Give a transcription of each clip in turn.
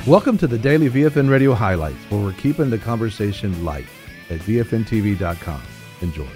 Welcome to the Daily VFN Radio Highlights, where we're keeping the conversation light at VFNTV.com. Enjoy.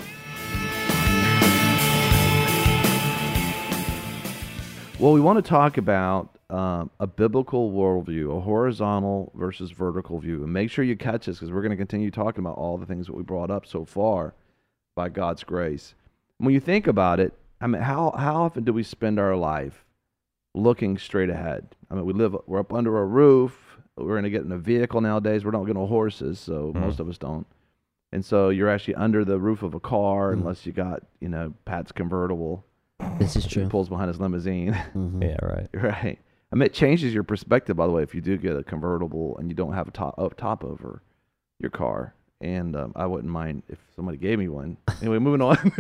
Well, we want to talk about a biblical worldview, a horizontal versus vertical view. And make sure you catch this, because we're going to continue talking about all the things that we brought up so far by God's grace. When you think about it, I mean, how often do we spend our life looking straight ahead? I mean, we're up under a roof. We're going to get in a vehicle nowadays. We're not getting horses, so most of us don't. And so you're actually under the roof of a car, unless you got, Pat's convertible. This is true. He pulls behind his limousine. Yeah, right. Right. I mean, it changes your perspective, by the way, if you do get a convertible and you don't have a top over your car. And I wouldn't mind if somebody gave me one. Anyway, moving on.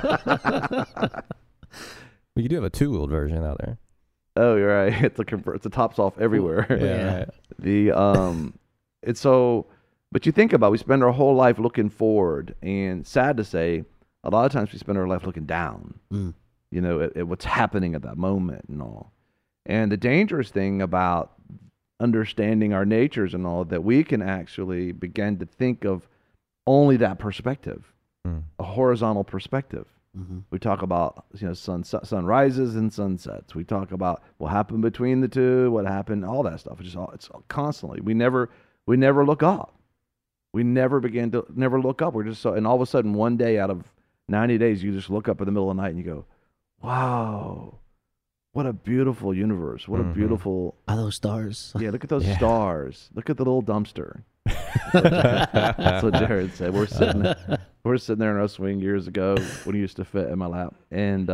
Well, you do have a two-wheeled version out there. Oh, you're right. It's a tops off everywhere. Yeah. Right. But you think about it, we spend our whole life looking forward, and sad to say, a lot of times we spend our life looking down. At what's happening at that moment and all. And the dangerous thing about understanding our natures and all, that we can actually begin to think of only that perspective, a horizontal perspective. We talk about sunrises and sunsets. We talk about what happened between the two, what happened, all that stuff. It's constantly. We never look up. We never look up. We're just and all of a sudden, one day out of 90 days, you just look up in the middle of the night and you go, "Wow, what a beautiful universe! What a beautiful." Are those stars? Yeah, look at those stars. Look at the little dumpster. That's what Jared said. We're sitting there in our swing years ago when he used to fit in my lap, and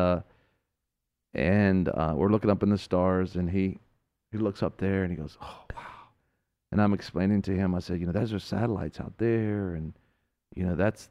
we're looking up in the stars, and he looks up there and he goes, "Oh wow!" And I'm explaining to him. I said, "Those are satellites out there, and that's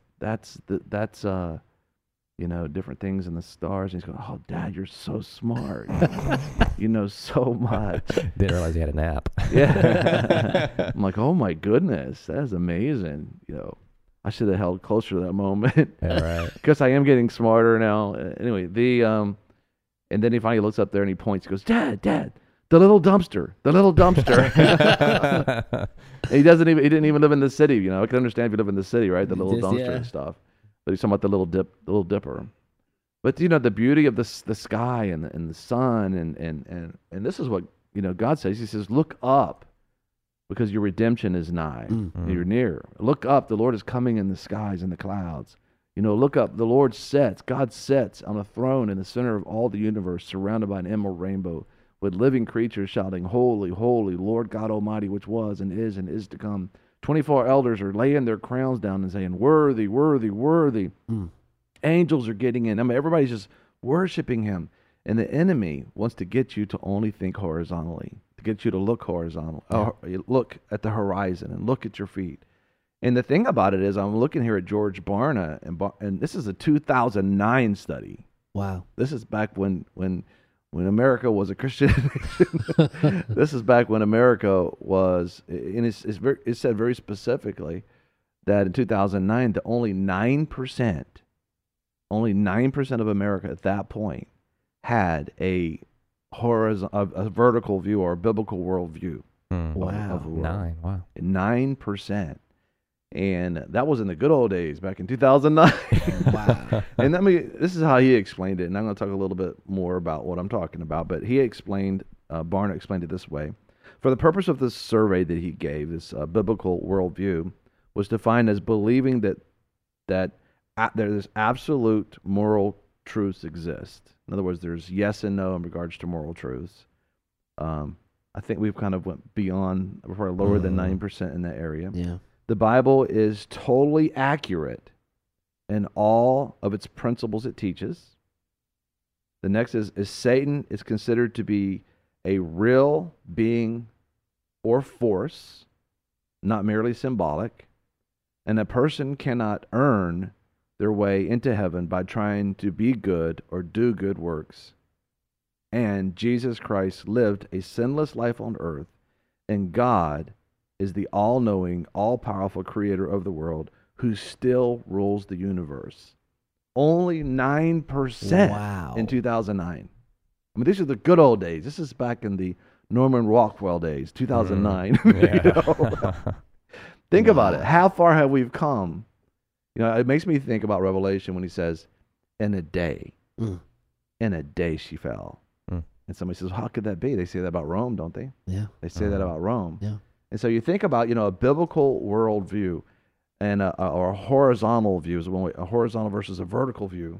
different things in the stars." And he's going, "Oh, Dad, you're so smart. You know so much." Didn't realize he had a nap. Yeah. I'm like, "Oh my goodness, that is amazing." I should have held closer to that moment. Yeah, right. Because I am getting smarter now. Anyway, and then he finally looks up there and he points. He goes, "Dad, the little dumpster. He didn't even live in the city. I can understand if you live in the city, right? The little dumpster and stuff. But he's talking about the little dipper. But the beauty of the sky and the sun and this is what God says. He says, "Look up, because your redemption is nigh. You're near. Look up, the Lord is coming in the skies and the clouds. Look up, the Lord God sits on a throne in the center of all the universe, surrounded by an emerald rainbow, with living creatures shouting, 'Holy, holy, Lord God Almighty, which was and is to come.' 24 elders are laying their crowns down and saying, 'Worthy, worthy, worthy.'" Angels are getting in. I mean, everybody's just worshiping him. And the enemy wants to get you to only think horizontally, to get you to look horizontal, look at the horizon and look at your feet. And the thing about it is, I'm looking here at George Barna, and this is a 2009 study. Wow. This is back when America was a Christian nation. This is back when America was, and it said very specifically that in 2009, that only 9% of America at that point had a vertical view or a biblical worldview. Wow. Of the world. 9. Wow. 9%. And that was in the good old days back in 2009. Wow. And this is how he explained it. And I'm going to talk a little bit more about what I'm talking about. But he explained, Barna explained it this way. For the purpose of this survey that he gave, this biblical worldview, was defined as believing that there's absolute moral truths exist. In other words, there's yes and no in regards to moral truths. I think we've kind of went beyond, we're probably lower than 9% in that area. Yeah. The Bible is totally accurate in all of its principles it teaches. The next is Satan is considered to be a real being or force, not merely symbolic, and a person cannot earn their way into heaven by trying to be good or do good works. And Jesus Christ lived a sinless life on earth, and God is the all-knowing, all-powerful creator of the world who still rules the universe. Only 9% Wow. in 2009. I mean, these are the good old days. This is back in the Norman Rockwell days, 2009. Yeah. Think about it. How far have we come? It makes me think about Revelation when he says, in a day, in a day she fell. And somebody says, well, how could that be? They say that about Rome, don't they? Yeah. They say that about Rome. Yeah. And so you think about, a biblical worldview and or a horizontal view, a horizontal versus a vertical view.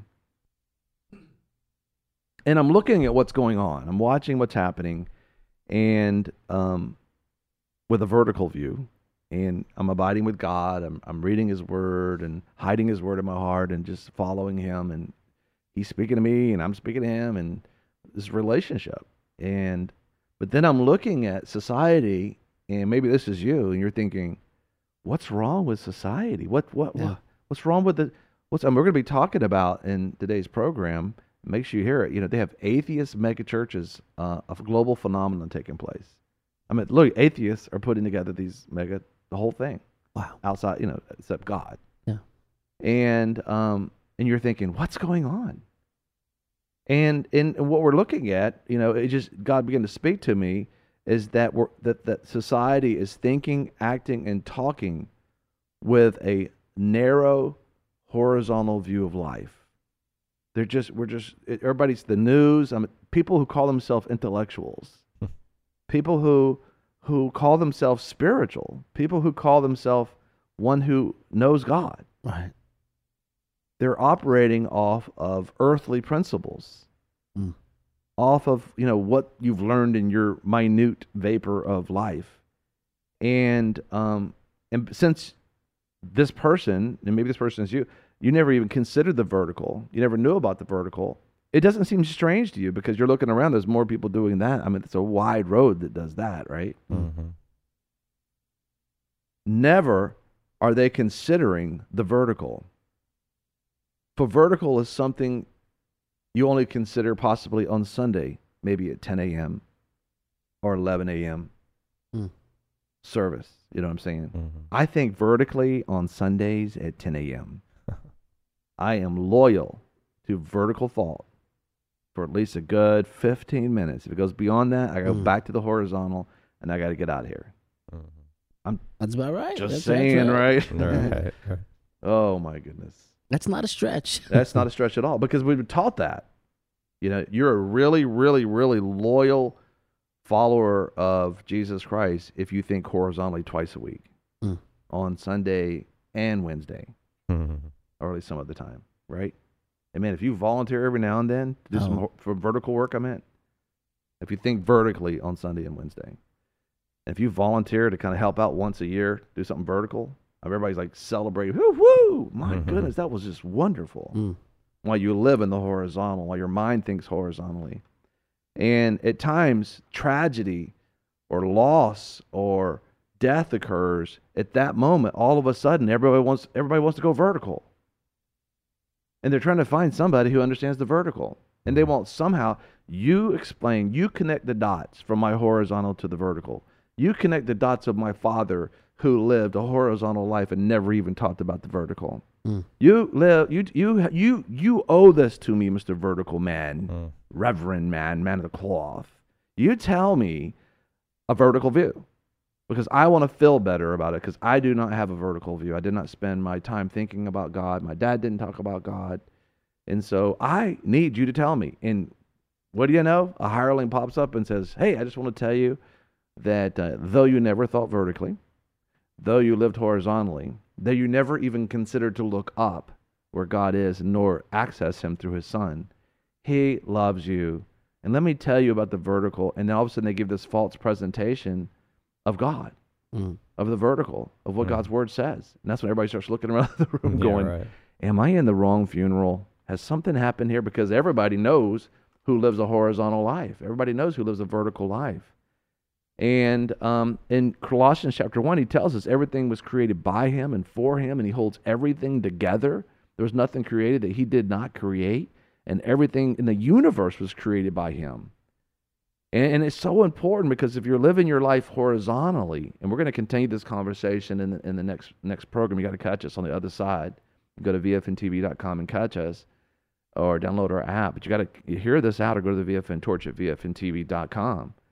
And I'm looking at what's going on. I'm watching what's happening, and with a vertical view, and I'm abiding with God. I'm reading His Word and hiding His Word in my heart and just following Him. And He's speaking to me, and I'm speaking to Him, and this relationship. But then I'm looking at society, and maybe this is you, and you're thinking, what's wrong with society? What's wrong with and we're going to be talking about in today's program. Make sure you hear it. They have atheist mega churches, a global phenomenon taking place. I mean, look, atheists are putting together the whole thing. Wow. Outside, except God. Yeah. And you're thinking, what's going on? And what we're looking at, God began to speak to me, is that that society is thinking, acting, and talking with a narrow, horizontal view of life. Everybody's the news. People who call themselves intellectuals, people who call themselves spiritual, people who call themselves one who knows God. Right. They're operating off of earthly principles, off of what you've learned in your minute vapor of life, and since this person, and maybe this person is you never even considered the vertical. You never knew about the vertical. It doesn't seem strange to you because you're looking around. There's more people doing that. I mean, it's a wide road that does that, right? Mm-hmm. Never are they considering the vertical. For vertical is something you only consider possibly on Sunday, maybe at 10 a.m. or 11 a.m. service. You know what I'm saying? Mm-hmm. I think vertically on Sundays at 10 a.m. I am loyal to vertical thought for at least a good 15 minutes. If it goes beyond that, I go back to the horizontal, and I got to get out of here. That's about right. Just That's saying, right? Right. Oh, my goodness. That's not a stretch. That's not a stretch at all, because we've been taught that. You're a really, really, really loyal follower of Jesus Christ if you think horizontally twice a week, on Sunday and Wednesday, or at least some other time, right? And man, if you volunteer every now and then to do some for vertical work, if you think vertically on Sunday and Wednesday, and if you volunteer to kind of help out once a year, do something vertical, everybody's like celebrating, woo, my goodness, that was just wonderful. While you live in the horizontal, while your mind thinks horizontally. And at times, tragedy or loss or death occurs. At that moment, all of a sudden, everybody wants to go vertical. And they're trying to find somebody who understands the vertical. And they want somehow, you connect the dots from my horizontal to the vertical. You connect the dots of my father who lived a horizontal life and never even talked about the vertical. You owe this to me, Mr. Vertical Man, Reverend Man of the cloth. You tell me a vertical view, because I want to feel better about it, because I do not have a vertical view. I did not spend my time thinking about God. My dad didn't talk about God. And so I need you to tell me. And what do you know? A hireling pops up and says, hey, I just want to tell you that though you never thought vertically, though you lived horizontally, though you never even considered to look up where God is nor access Him through His Son, He loves you. And let me tell you about the vertical. And then all of a sudden they give this false presentation of God, of the vertical, of what God's Word says. And that's when everybody starts looking around the room going, am I in the wrong funeral? Has something happened here? Because everybody knows who lives a horizontal life. Everybody knows who lives a vertical life. And in Colossians chapter 1, he tells us everything was created by Him and for Him, and He holds everything together. There was nothing created that He did not create, and everything in the universe was created by Him. And it's so important, because if you're living your life horizontally, and we're going to continue this conversation in the next program, you got to catch us on the other side. Go to vfntv.com and catch us, or download our app. But you got to hear this out, or go to the VFN Torch at vfntv.com.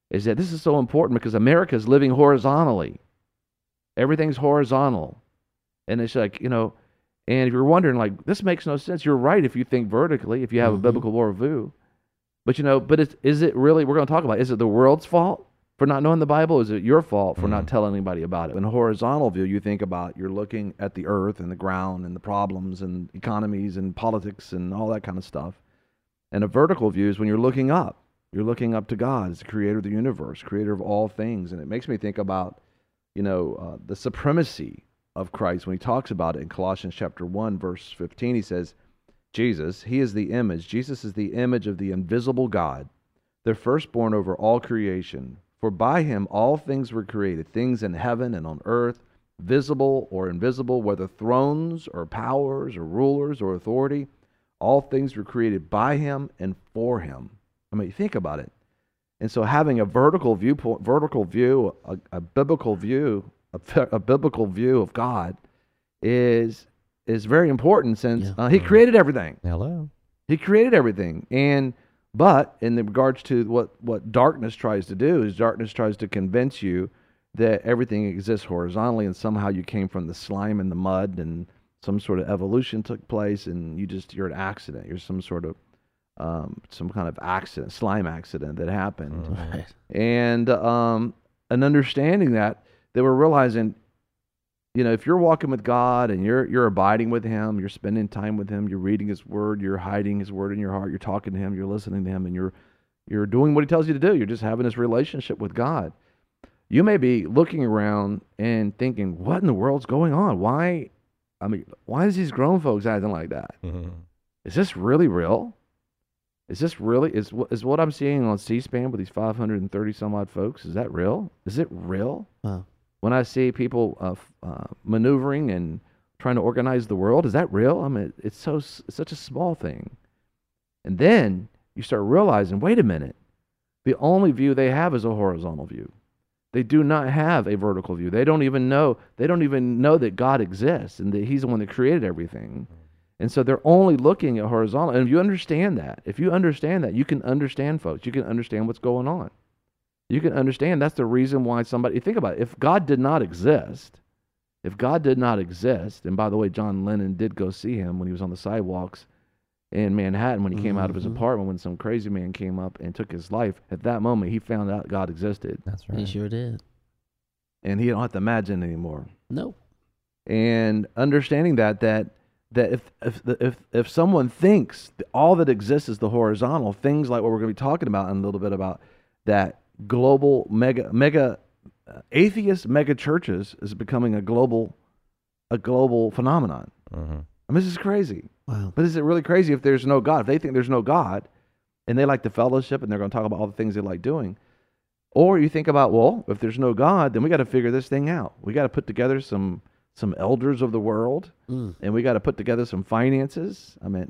is that this is so important because America is living horizontally. Everything's horizontal. And it's like, and if you're wondering, like, this makes no sense, you're right if you think vertically, if you have a biblical worldview. But, is it really, we're going to talk about, is it the world's fault for not knowing the Bible? Is it your fault for not telling anybody about it? In a horizontal view, you think about, you're looking at the earth and the ground and the problems and economies and politics and all that kind of stuff. And a vertical view is when you're looking up. You're looking up to God as the creator of the universe, creator of all things. And it makes me think about, the supremacy of Christ when he talks about it in Colossians chapter 1, verse 15. He says, Jesus is the image of the invisible God, the firstborn over all creation. For by him all things were created, things in heaven and on earth, visible or invisible, whether thrones or powers or rulers or authority. All things were created by him and for him. I mean, think about it. And so having a vertical view, a biblical view of God is very important, since he created everything. Hello. He created everything. But in regards to what darkness tries to do, is darkness tries to convince you that everything exists horizontally and somehow you came from the slime and the mud and some sort of evolution took place and you're an accident. You're some sort of some kind of accident, slime accident that happened. Right. And understanding that, they were realizing, if you're walking with God and you're abiding with him, you're spending time with him, you're reading his word, you're hiding his word in your heart, you're talking to him, you're listening to him, and you're doing what he tells you to do. You're just having this relationship with God. You may be looking around and thinking, what in the world's going on? Why is these grown folks acting like that? Is this really real? Is this really, is what I'm seeing on C-SPAN with these 530 some odd folks, is that real? Is it real? Wow. When I see people maneuvering and trying to organize the world, is that real? I mean, it's such a small thing. And then you start realizing, wait a minute, the only view they have is a horizontal view. They do not have a vertical view. They don't even know that God exists and that he's the one that created everything. And so they're only looking at horizontal. And if you understand that, you can understand folks. You can understand what's going on. You can understand that's the reason why think about it, if God did not exist, and by the way, John Lennon did go see him when he was on the sidewalks in Manhattan when he came out of his apartment when some crazy man came up and took his life. At that moment, he found out God existed. That's right. He sure did. And he don't have to imagine anymore. Nope. And understanding that if someone thinks that all that exists is the horizontal, things like what we're going to be talking about in a little bit about that global mega atheist mega churches is becoming a global phenomenon. I mean, this is crazy. Wow. But is it really crazy if there's no God? If they think there's no God and they like the fellowship and they're going to talk about all the things they like doing, or you think about, well, if there's no God, then we got to figure this thing out. We got to put together some elders of the world, and we got to put together some finances. I mean,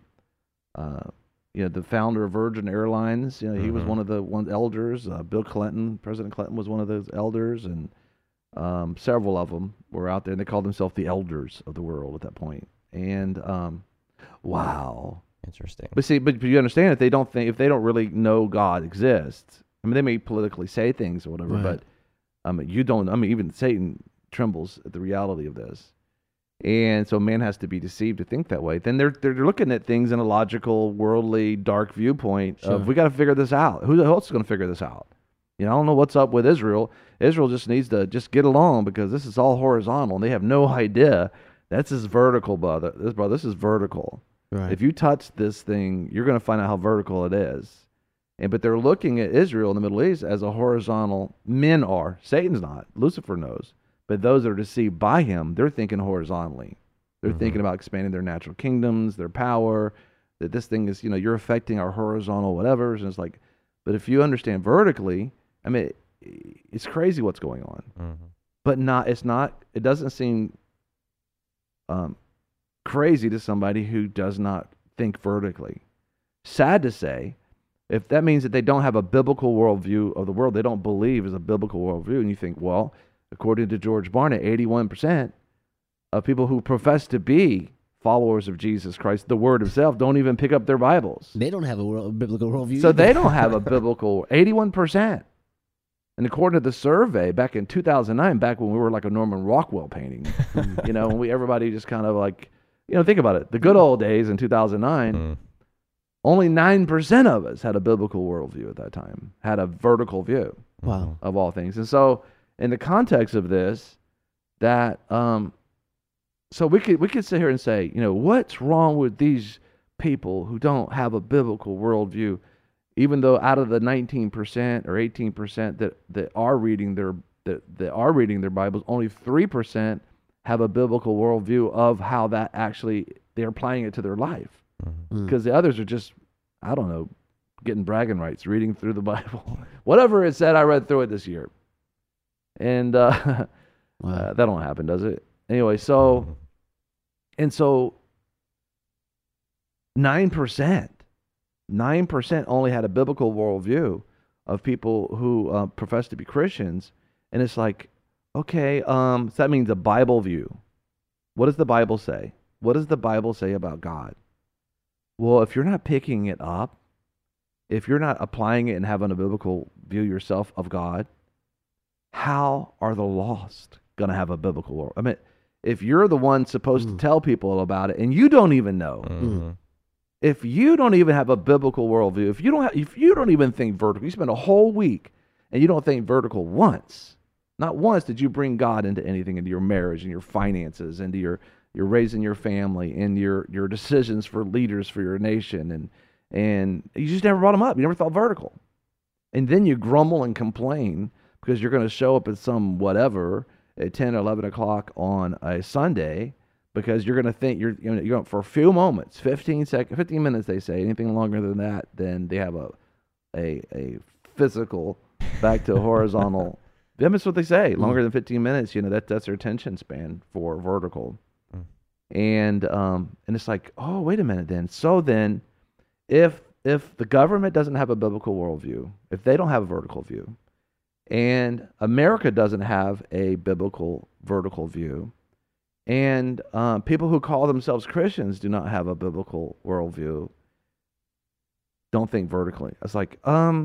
the founder of Virgin Airlines, he was one of the elders. Bill Clinton, President Clinton, was one of those elders, and several of them were out there, and they called themselves the elders of the world at that point. And wow, interesting. But you understand, if they don't really know God exists, I mean, they may politically say things or whatever, right. But you don't. I mean, even Satan trembles at the reality of this. And so man has to be deceived to think that way. Then they're looking at things in a logical, worldly, dark viewpoint of, we got to figure this out. Who else is going to figure this out? I don't know what's up with Israel. Israel just needs to just get along because this is all horizontal and they have no idea. That's just vertical, brother. This is vertical. Right. If you touch this thing, you're going to find out how vertical it is. But they're looking at Israel in the Middle East as a horizontal. Men are. Satan's not. Lucifer knows. But those that are deceived by him, they're thinking horizontally. They're thinking about expanding their natural kingdoms, their power, that this thing is, you're affecting our horizontal whatever. And it's like, but if you understand vertically, I mean, it's crazy what's going on. But it doesn't seem crazy to somebody who does not think vertically. Sad to say, if that means that they don't have a biblical worldview of the world, they don't believe is a biblical worldview, and you think, well, according to George Barnett, 81% of people who profess to be followers of Jesus Christ, the Word himself, don't even pick up their Bibles. They don't have a biblical worldview. So either. they don't have a biblical 81%. And according to the survey back in 2009, back when we were like a Norman Rockwell painting, when everybody just kind of like, think about it. The good old days in 2009, only 9% of us had a biblical worldview at that time, had a vertical view of all things. And so in the context of this, that, so we could sit here and say, what's wrong with these people who don't have a biblical worldview? Even though out of the 19% or 18% that are reading their Bibles, only 3% have a biblical worldview of how that actually they're applying it to their life. Because the others are just, I don't know, getting bragging rights, reading through the Bible, whatever it said. I read through it this year, and that don't happen, does it? Anyway, so 9%. 9% only had a biblical worldview of people who profess to be Christians. And it's like, okay, so that means a Bible view. What does the Bible say? What does the Bible say about God? Well, if you're not picking it up, if you're not applying it and having a biblical view yourself of God, how are the lost going to have a biblical world? I mean, if you're the one supposed to tell people about it and you don't even know, if you don't even have a biblical worldview, if you don't even think vertical, you spend a whole week and you don't think vertical once, not once did you bring God into anything, into your marriage and your finances, into your raising your family and your decisions for leaders for your nation, and you just never brought them up. You never thought vertical. And then you grumble and complain because you're going to show up at some whatever at 10 or 11 o'clock on a Sunday, because you're going to think you're going for a few moments, 15 minutes, they say. Anything longer than that, then they have a physical back to horizontal. That's what they say. Longer than 15 minutes, that's their attention span for vertical. And it's like, oh, wait a minute then. So then, if the government doesn't have a biblical worldview, if they don't have a vertical view, and America doesn't have a biblical vertical view, and people who call themselves Christians do not have a biblical worldview, don't think vertically. It's like,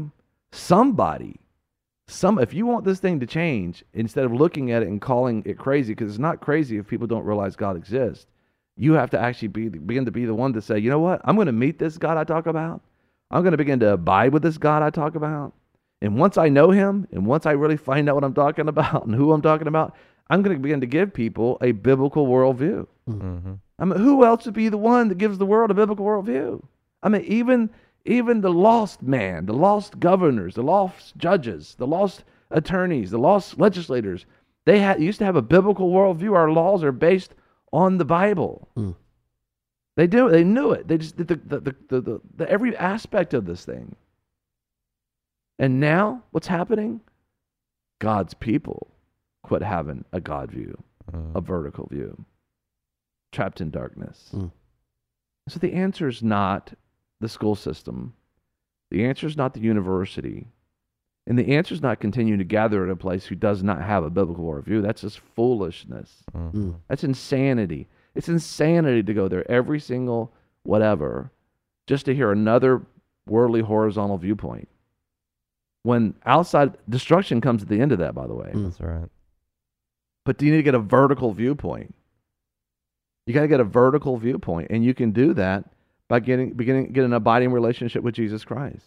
if you want this thing to change, instead of looking at it and calling it crazy, because it's not crazy if people don't realize God exists, you have to actually begin to be the one to say, you know what? I'm going to meet this God I talk about. I'm going to begin to abide with this God I talk about. And once I know him, and once I really find out what I'm talking about and who I'm talking about, I'm going to begin to give people a biblical worldview. I mean, who else would be the one that gives the world a biblical worldview? I mean, even the lost man, the lost governors, the lost judges, the lost attorneys, the lost legislators, they used to have a biblical worldview. Our laws are based on the Bible. They knew it. They just did the every aspect of this thing. And now, what's happening? God's people quit having a God view, a vertical view, trapped in darkness. So the answer is not the school system. The answer is not the university. And the answer is not continuing to gather at a place who does not have a biblical worldview. That's just foolishness. That's insanity. It's insanity to go there every single whatever just to hear another worldly horizontal viewpoint. When outside destruction comes at the end of that, by the way. That's right. But you need to get a vertical viewpoint. You got to get a vertical viewpoint, and you can do that by getting an abiding relationship with Jesus Christ.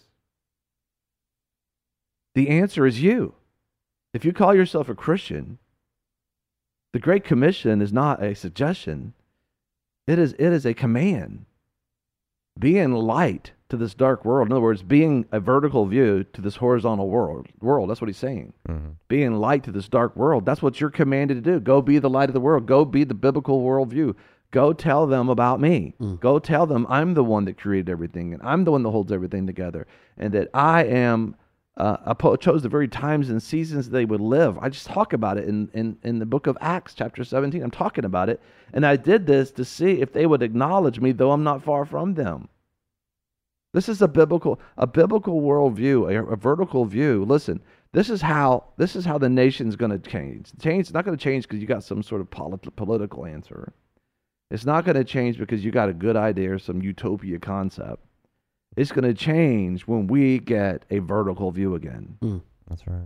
The answer is you. If you call yourself a Christian, the Great Commission is not a suggestion. It is a command. Being light to this dark world. In other words, being a vertical view to this horizontal world. That's what he's saying. Being light to this dark world. That's what you're commanded to do. Go be the light of the world. Go be the biblical worldview. Go tell them about me. Go tell them I'm the one that created everything, and I'm the one that holds everything together, and that I am. I chose the very times and seasons they would live. I just talk about it in the book of Acts, chapter 17. I'm talking about it, and I did this to see if they would acknowledge me, though I'm not far from them. This is a biblical worldview, a vertical view. Listen, this is how the nation's going to change. It's not going to change because you got some sort of political answer. It's not going to change because you got a good idea or some utopia concept. It's going to change when we get a vertical view again. That's right.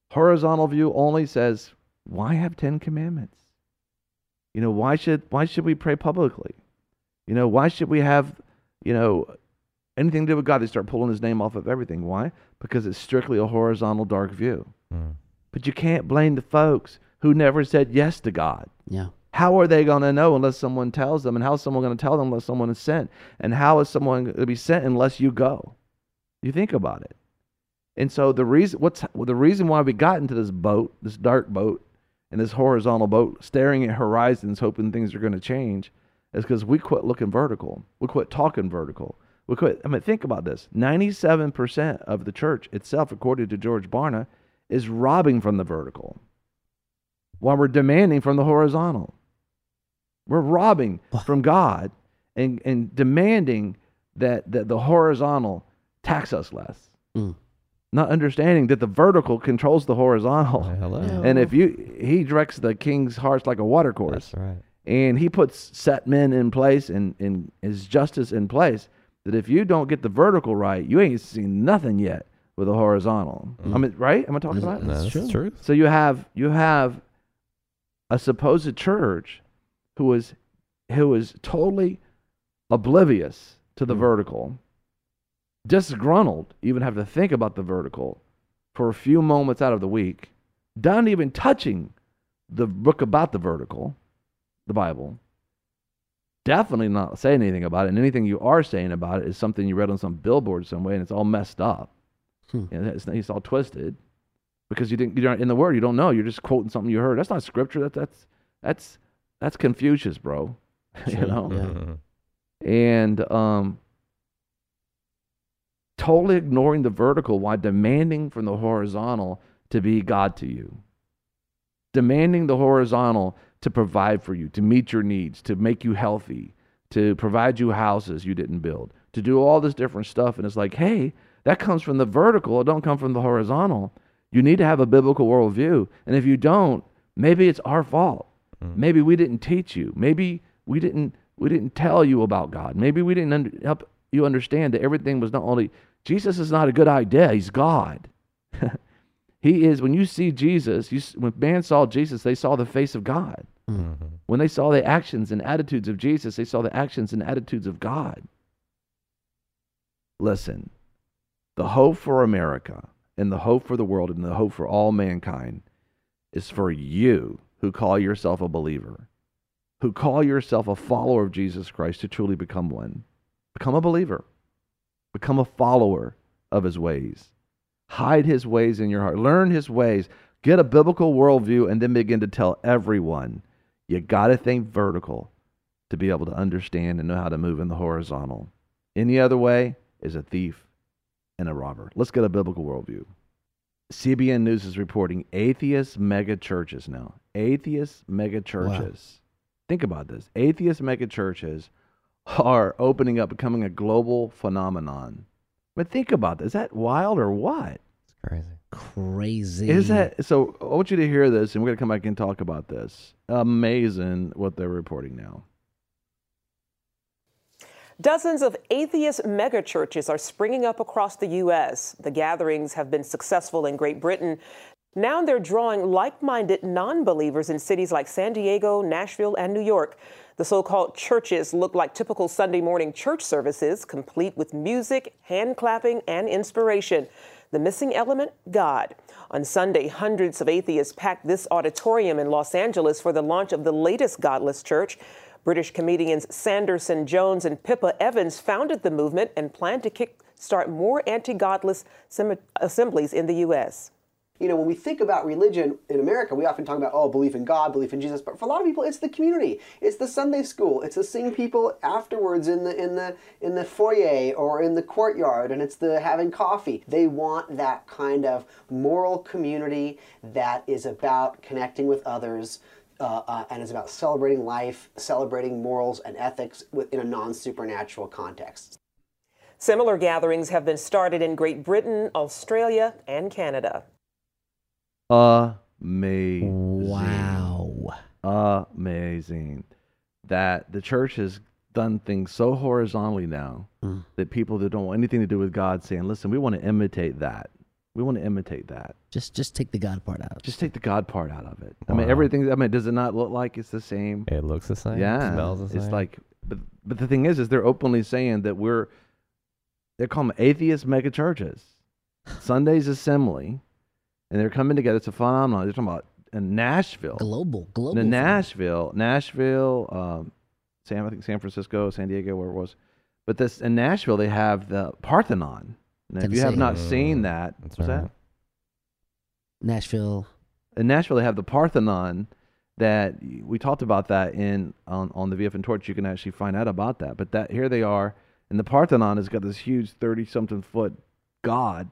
Horizontal view only says, why have 10 commandments? You know, why should we pray publicly? You know, why should we have, you know, anything to do with God? They start pulling his name off of everything. Why? Because it's strictly a horizontal dark view. But you can't blame the folks who never said yes to God. Yeah. How are they going to know unless someone tells them? And how is someone going to tell them unless someone is sent? And how is someone going to be sent unless you go? You think about it. And so the reason why we got into this boat, this dark boat, and this horizontal boat, staring at horizons, hoping things are going to change, is because we quit looking vertical. We quit talking vertical. Think about this. 97% of the church itself, according to George Barna, is robbing from the vertical while we're demanding from the horizontal. We're robbing from God and demanding that the horizontal tax us less. Not understanding that the vertical controls the horizontal. Hello. And if he directs the king's hearts like a water course. That's right. And he puts set men in place and his justice in place, that if you don't get the vertical right, you ain't seen nothing yet with the horizontal. I mean, right? Am I talking about it? That's true. So you have a supposed church who is totally oblivious to the vertical, disgruntled, even have to think about the vertical for a few moments out of the week, done even touching the book about the vertical, the Bible. Definitely not saying anything about it, and anything you are saying about it is something you read on some billboard somewhere, and it's all messed up. It's all twisted because you're not in the Word. You don't know. You're just quoting something you heard. That's not scripture. That's Confucius, bro. You know. Yeah. And totally ignoring the vertical while demanding from the horizontal to be God to you. Demanding the horizontal to provide for you, to meet your needs, to make you healthy, to provide you houses you didn't build, to do all this different stuff. And it's like, hey, that comes from the vertical. It don't come from the horizontal. You need to have a biblical worldview. And if you don't, maybe it's our fault. Maybe we didn't teach you. Maybe we didn't tell you about God. Maybe we didn't help you understand that everything was not only, Jesus is not a good idea. He's God. He is, when you see Jesus, when man saw Jesus, they saw the face of God. When they saw the actions and attitudes of Jesus, they saw the actions and attitudes of God. Listen, the hope for America and the hope for the world and the hope for all mankind is for you who call yourself a believer, who call yourself a follower of Jesus Christ, to truly become one. Become a believer. Become a follower of his ways. Hide his ways in your heart. Learn his ways. Get a biblical worldview and then begin to tell everyone. You got to think vertical to be able to understand and know how to move in the horizontal. Any other way is a thief and a robber. Let's get a biblical worldview. CBN News is reporting atheist mega churches now. Atheist mega churches. Wow. Think about this. Atheist mega churches are opening up, becoming a global phenomenon. But think about this. Is that wild or what? It's crazy. Crazy. Is that so? I want you to hear this, and we're going to come back and talk about this. Amazing what they're reporting now. Dozens of atheist megachurches are springing up across the U.S. The gatherings have been successful in Great Britain. Now they're drawing like-minded non-believers in cities like San Diego, Nashville, and New York. The so-called churches look like typical Sunday morning church services, complete with music, hand clapping, and inspiration. The missing element, God. On Sunday, hundreds of atheists packed this auditorium in Los Angeles for the launch of the latest godless church. British comedians Sanderson Jones and Pippa Evans founded the movement and plan to kickstart more anti-godless assemblies in the U.S. You know, when we think about religion in America, we often talk about, belief in God, belief in Jesus. But for a lot of people, it's the community. It's the Sunday school. It's the seeing people afterwards in the foyer or in the courtyard, and it's the having coffee. They want that kind of moral community that is about connecting with others and is about celebrating life, celebrating morals and ethics in a non-supernatural context. Similar gatherings have been started in Great Britain, Australia, and Canada. Amazing. Wow. Amazing. That the church has done things so horizontally now that people that don't want anything to do with God saying, listen, we want to imitate that. We want to imitate that. Just take the God part out. Just take the God part out of it. I Wow. mean, everything. I mean, does it not look like it's the same? It looks the same. Yeah, Smells the same. it's like, but the thing is they're openly saying that they're calling them atheist mega churches, Sunday's Assembly, and they're coming together. It's a phenomenon. They're talking about in Nashville, Global. in Nashville, I think San Francisco, San Diego, where it was, but in Nashville they have the Parthenon. And if you have not seen that, That's what's right. that? Nashville. In Nashville, they have the Parthenon. That we talked about that on the VFN Torch. You can actually find out about that. But that here they are, and the Parthenon has got this huge 30-something foot god,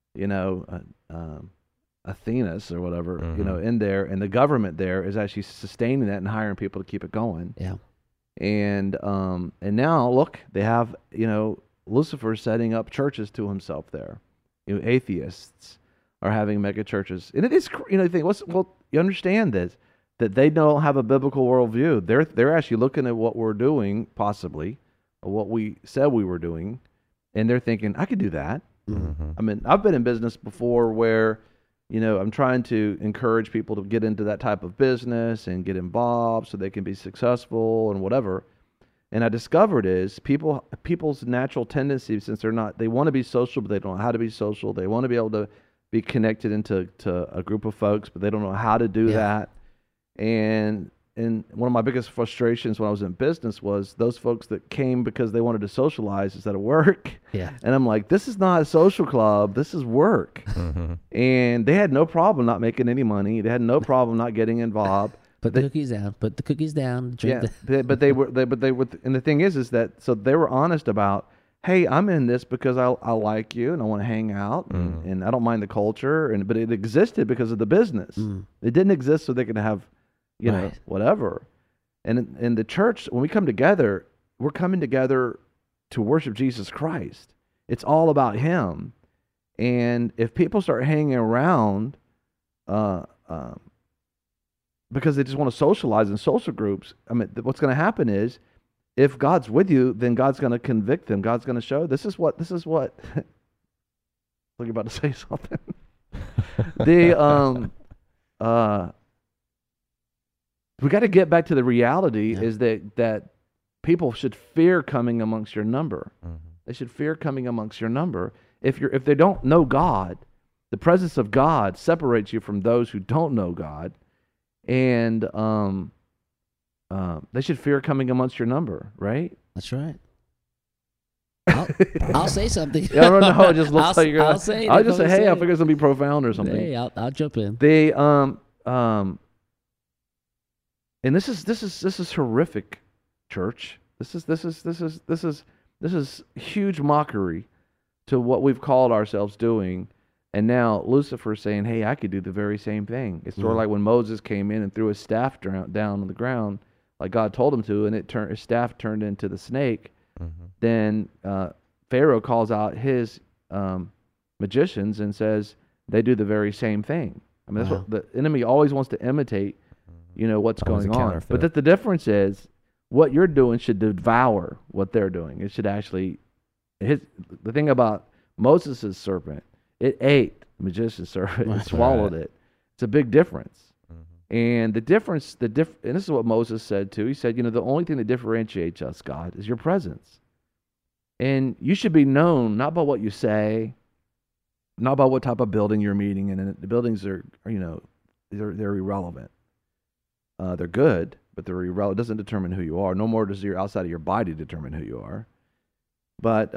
Athenas or whatever, in there, and the government there is actually sustaining that and hiring people to keep it going. Yeah. And now look, they have Lucifer setting up churches to himself there. Atheists are having mega churches, and it is you think you understand this, that they don't have a biblical worldview. They're actually looking at what we're doing, possibly, or what we said we were doing, and they're thinking, I could do that. Mm-hmm. I mean, I've been in business before where, I'm trying to encourage people to get into that type of business and get involved so they can be successful and whatever. And I discovered is people's natural tendency, since they want to be social, but they don't know how to be social. They want to be able to be connected into a group of folks, but they don't know how to do that. And one of my biggest frustrations when I was in business was those folks that came because they wanted to socialize instead of work. Yeah. And I'm like, this is not a social club. This is work. Mm-hmm. And they had no problem not making any money. They had no problem not getting involved. Put the cookies down. Put the cookies down. Drink But they were, and the thing is that, so they were honest about, hey, I'm in this because I like you and I want to hang out and I don't mind the culture, but it existed because of the business. It didn't exist so they could have, whatever. And in the church, when we come together, we're coming together to worship Jesus Christ. It's all about Him. And if people start hanging around, because they just want to socialize in social groups, I mean, what's going to happen is, if God's with you, then God's going to convict them. God's going to show, this is what. Look, you're about to say something. We got to get back to the reality is that people should fear coming amongst your number. Mm-hmm. They should fear coming amongst your number. If they don't know God, the presence of God separates you from those who don't know God, and they should fear coming amongst your number, right? That's right. I'll say something. Yeah, I don't know. It just looks like you're gonna. I'll say it. I'll just say, hey, I figure it's gonna be profound or something. Hey, I'll jump in. They and this is horrific, church. This is huge mockery to what we've called ourselves doing. And now Lucifer's saying, hey, I could do the very same thing. It's sort of like when Moses came in and threw his staff down on the ground, like God told him to, and his staff turned into the snake. Mm-hmm. Then Pharaoh calls out his magicians and says they do the very same thing. I mean, that's what the enemy always wants to imitate, what's Always going a on. counterfeit. But the difference is what you're doing should devour what they're doing. It should actually, the thing about Moses' serpent, it ate the magician's serpent and swallowed it. It's a big difference. Mm-hmm. And the difference, and this is what Moses said too. He said, the only thing that differentiates us, God, is your presence. And you should be known not by what you say, not by what type of building you're meeting in. And the buildings are they're irrelevant. They're good, but they're irrelevant. It doesn't determine who you are. No more does your outside of your body determine who you are. But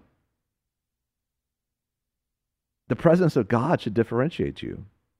the presence of God should differentiate you.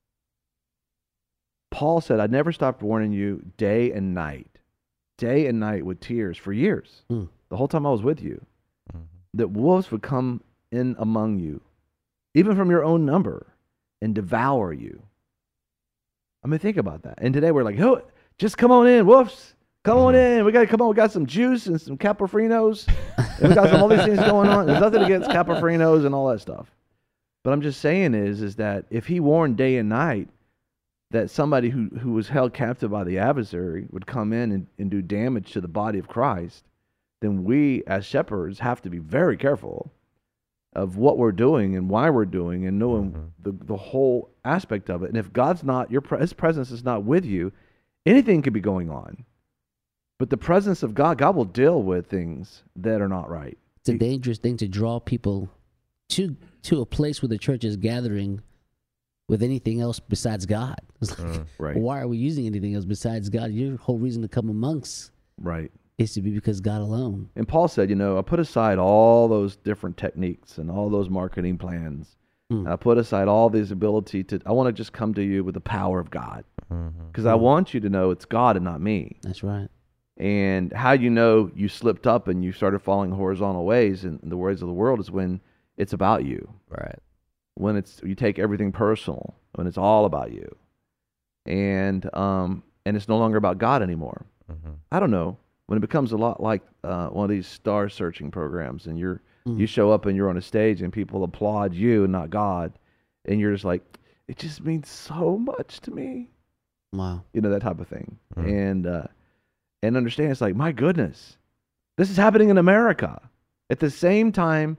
Paul said, I never stopped warning you day and night with tears for years. The whole time I was with you, that wolves would come in among you, even from your own number, and devour you. I mean, think about that. And today we're like, oh, just come on in, wolves. Come on in. We got some juice and some Caprofrinos. And we got all these things going on. There's nothing against Caprofrinos and all that stuff. But I'm just saying is that if he warned day and night that somebody who was held captive by the adversary would come in and do damage to the body of Christ, then we as shepherds have to be very careful of what we're doing and why we're doing and knowing the whole aspect of it. And if God's not, his presence is not with you, anything could be going on. But the presence of God will deal with things that are not right. It's a dangerous thing to draw people to a place where the church is gathering with anything else besides God. It's like, right. Why are we using anything else besides God? Your whole reason to come amongst is to be because God alone. And Paul said, I put aside all those different techniques and all those marketing plans. And I put aside all this ability I want to just come to you with the power of God. Because I want you to know it's God and not me. That's right. And how you slipped up and you started following horizontal ways and the ways of the world is when it's about you. Right. When you take everything personal, when it's all about you. And it's no longer about God anymore. I don't know. When it becomes a lot like one of these star searching programs and you show up and you're on a stage and people applaud you and not God, and you're just like, it just means so much to me. Wow. That type of thing. And understand, it's like, my goodness, this is happening in America. At the same time,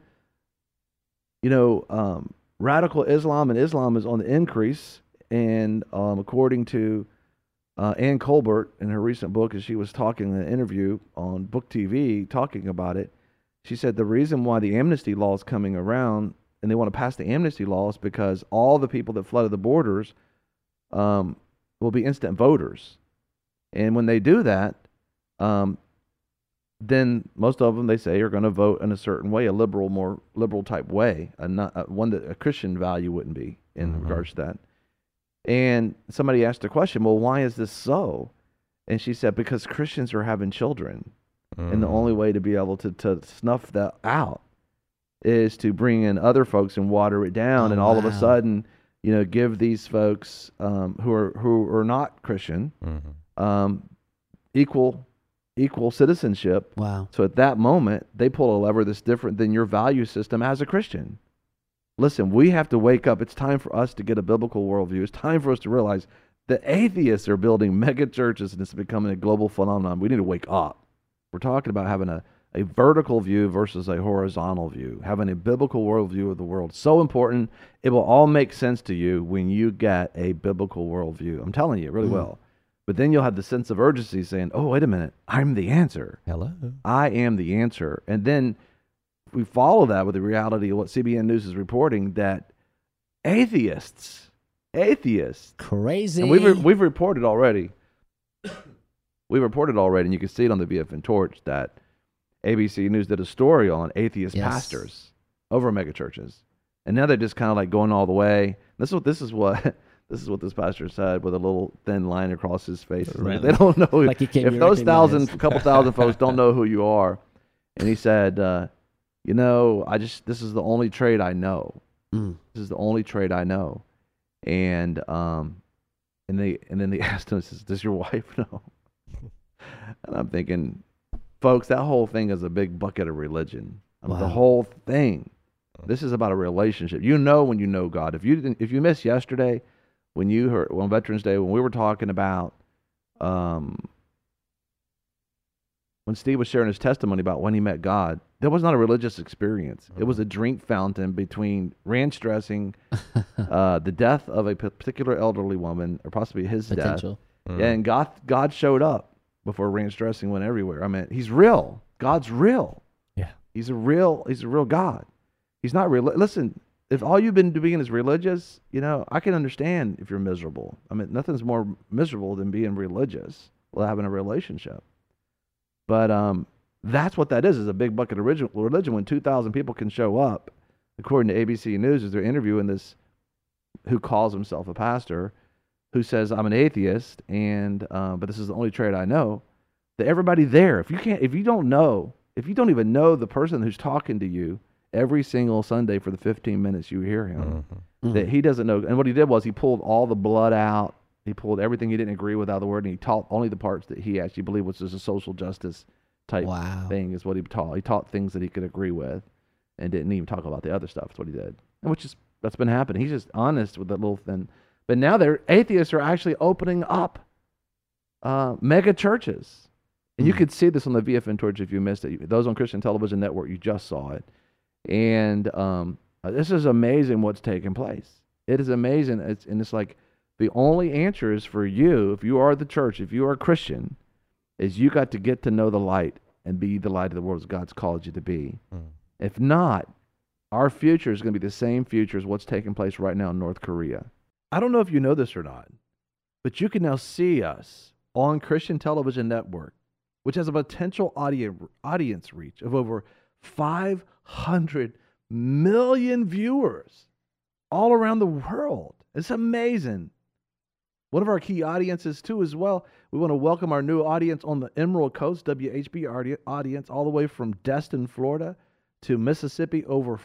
radical Islam and Islam is on the increase. And according to Ann Colbert in her recent book, as she was talking in an interview on Book TV talking about it, she said the reason why the amnesty law is coming around and they want to pass the amnesty law is because all the people that flooded the borders will be instant voters. And when they do that, then most of them, they say, are going to vote in a certain way, more liberal type way, one that a Christian value wouldn't be in regards to that. And somebody asked the question, well, why is this so? And she said, because Christians are having children. And the only way to be able to snuff that out is to bring in other folks and water it down. And all of a sudden, give these folks who are not Christian equal citizenship. Wow. So at that moment, they pull a lever that's different than your value system as a Christian. Listen, we have to wake up. It's time for us to get a biblical worldview. It's time for us to realize that atheists are building mega churches and it's becoming a global phenomenon. We need to wake up. We're talking about having a vertical view versus a horizontal view, having a biblical worldview of the world. So important. It will all make sense to you when you get a biblical worldview. I'm telling you, it really will. But then you'll have the sense of urgency saying, oh, wait a minute, I'm the answer. Hello. I am the answer. And then we follow that with the reality of what CBN News is reporting, that atheists, crazy. and we've reported already. We reported already, and you can see it on the VFN Torch, that ABC News did a story on atheist pastors over megachurches. And now they're just kind of like going all the way. This is what this pastor said with a little thin line across his face. Right. They don't know Like he if those couple thousand folks don't know who you are. And he said, this is the only trade I know. This is the only trade I know. And then they asked him, does your wife know? And I'm thinking, folks, that whole thing is a big bucket of religion. The whole thing. This is about a relationship. When you know God. If you missed yesterday, when you heard on Veterans Day, when we were talking about when Steve was sharing his testimony about when he met God, that was not a religious experience. It was a drink fountain between ranch dressing, the death of a particular elderly woman, or possibly his death. And God showed up before ranch dressing went everywhere. I mean, he's real. God's real. Yeah. He's a real God. He's not real. Listen, if all you've been doing is religious, I can understand if you're miserable. I mean, nothing's more miserable than being religious without having a relationship. But that's what that is a big bucket of religion when 2,000 people can show up, according to ABC News, as they're interviewing this, who calls himself a pastor, who says, I'm an atheist, but this is the only trade I know, that everybody there, if you don't even know the person who's talking to you every single Sunday for the 15 minutes you hear him, that he doesn't know. And what he did was he pulled all the blood out. He pulled everything he didn't agree with out of the word, and he taught only the parts that he actually believed was just a social justice type thing is what he taught. He taught things that he could agree with and didn't even talk about the other stuff. That's what he did. And that's been happening. He's just honest with that little thing. But now atheists are actually opening up mega churches. And you could see this on the VFN Torch if you missed it. Those on Christian Television Network, you just saw it. And this is amazing what's taking place. It is amazing. It's like the only answer is for you, if you are the church, if you are a Christian, is you got to get to know the light and be the light of the world as God's called you to be. If not, our future is going to be the same future as what's taking place right now in North Korea. I don't know if you know this or not, but you can now see us on Christian Television Network, which has a potential audience reach of over 500 million viewers all around the world. It's amazing. One of our key audiences, too, as well, we want to welcome our new audience on the Emerald Coast, WHB audience, all the way from Destin, Florida, to Mississippi, over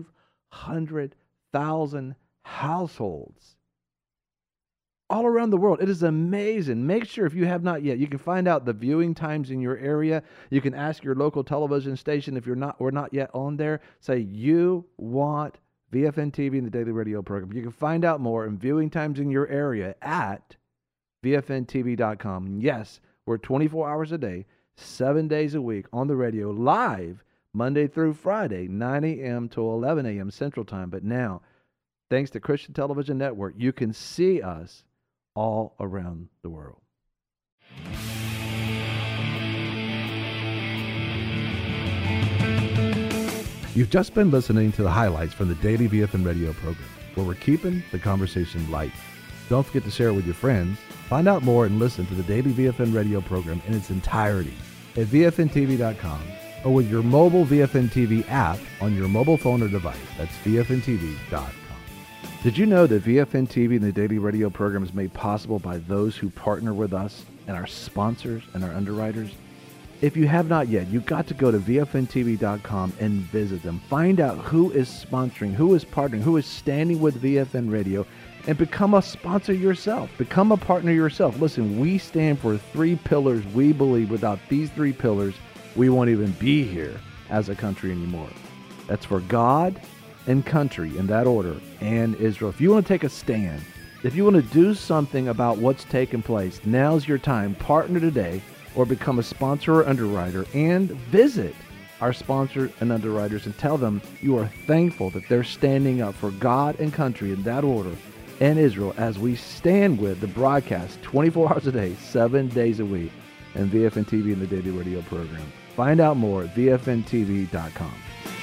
500,000 households all around the world. It is amazing. Make sure, if you have not yet, you can find out the viewing times in your area. You can ask your local television station if we're not yet on there. Say you want VFN TV and the Daily Radio program. You can find out more and viewing times in your area at VFNTV.com. Yes, we're 24 hours a day, 7 days a week on the radio, live Monday through Friday, 9 a.m. to 11 a.m. Central Time. But now, thanks to Christian Television Network, you can see us all around the world. You've just been listening to the highlights from the Daily VFN Radio program, where we're keeping the conversation light. Don't forget to share it with your friends. Find out more and listen to the Daily VFN Radio program in its entirety at VFNTV.com or with your mobile VFN TV app on your mobile phone or device. That's VFNTV.com. Did you know that VFN TV and the Daily Radio program is made possible by those who partner with us and our sponsors and our underwriters? If you have not yet, you've got to go to VFNTV.com and visit them. Find out who is sponsoring, who is partnering, who is standing with VFN Radio, and become a sponsor yourself. Become a partner yourself. Listen, we stand for 3 pillars. We believe without these 3 pillars, we won't even be here as a country anymore. That's for God and country, in that order, and Israel. If you want to take a stand, if you want to do something about what's taking place, now's your time. Partner today or become a sponsor or underwriter, and visit our sponsors and underwriters and tell them you are thankful that they're standing up for God and country, in that order, and Israel, as we stand with the broadcast 24 hours a day, 7 days a week, and VFN TV and the Daily Radio program. Find out more at VFNTV.com.